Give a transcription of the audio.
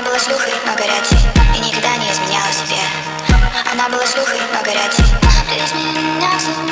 Она была шлюхой, но горячей, и никогда не изменяла себе. Она была шлюхой, но горячей. Ты изменял себе.